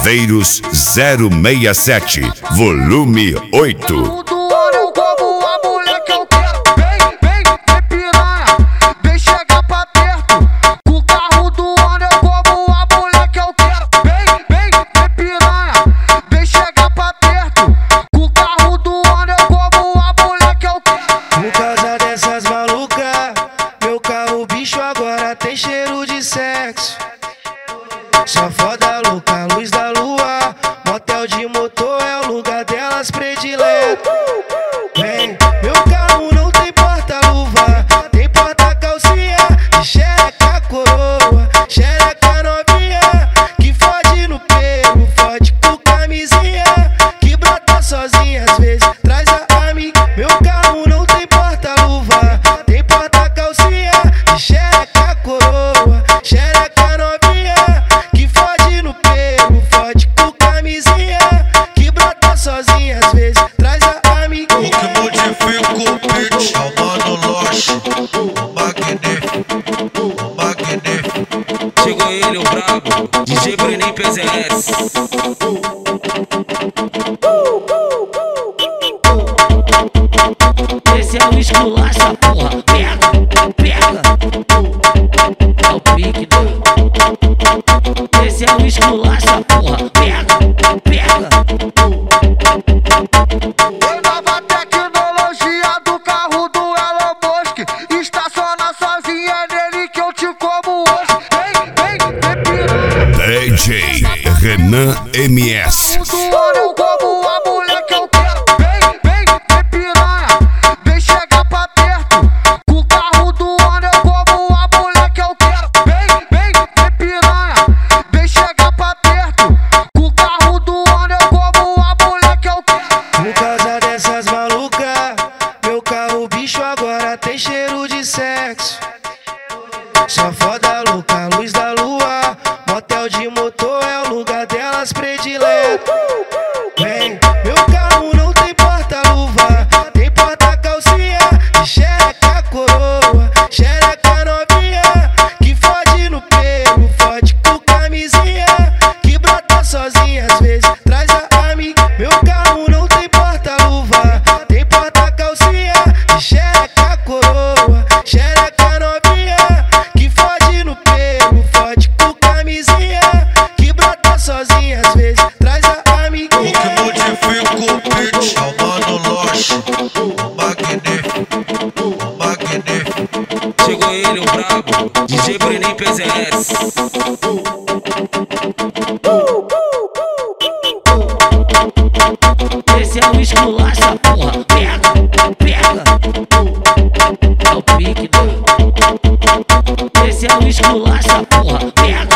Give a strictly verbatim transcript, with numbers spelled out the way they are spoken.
Caveiros zero seis sete, volume oito. Agora tem cheiro de sexo. Só foda louca, luz da lua. Motel de motor é o lugar delas predileto. Vem, meu carro não tem porta-luva, tem porta-calcinha de xereca coroa, xereca novinha, que fode no pelo, fode com camisinha, que brota sozinha, às vezes traz a amiga. Meu carro não tem porta-luva, tem porta-calcinha de xereca coroa, xereca novinha, que fode no pelo, fode com camisinha, que brota sozinha, às vezes traz a amiga. O que modifica o pitch é o mano Loche, o magnífico, o magnífico. Chegou ele, o brabo, D J Brenin P Z S. Esse é o esculacha, porra. Pega, pega. É o pique do. Esse é o esculacha, porra. Pega, pega. Oi, nova tecnologia do carro do Elon Musk. Estaciona sozinha nele que eu te como hoje. Vem, vem, vem piranha. D J Renan M S. Do ano eu como a mulher que eu quero. Vem, vem, vem piranha. Vem chegar pra perto. Com o carro do ano eu como a mulher que eu quero. Vem, vem, vem piranha. Vem chegar pra perto. Com o carro do ano eu como a mulher que eu quero. Por causa dessas malucas, meu carro bicho agora tem cheiro de sexo. Só foda louca, luz da lua. Motel de motor é o lugar delas predileto. Vem, meu carro não tem porta-luva, tem porta-calcinha de xereca coroa, xereca novinha, que fode no pelo, fode com camisinha, que brota sozinha, às vezes traz a amiga. Meu carro não tem porta-luva, tem porta-calcinha de xereca coroa, xereca novinha, que fode no pelo, fode com camisinha, que brota sozinha, às vezes traz a amiga. O que modifica o pitch é o mano Loche, o magnífico, o magnífico. Chegou ele, o brabo, D J Brenin P Z S. Esse é o esculacha, porra. Pega, pega. É o pique do. Esse é o esculacha, porra. Pega.